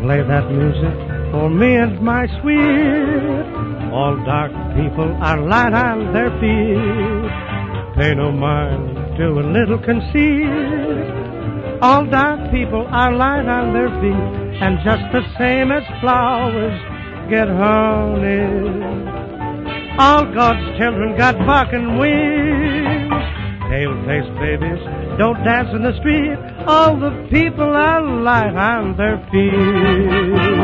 play that music for me and my sweet. All dark people are light on their feet. Pay no mind to a little conceit. All dark people are light on their feet, and just the same as flowers get honey. All God's children got barking wings. Pale-faced babies don't dance in the street. All the people are light on their feet.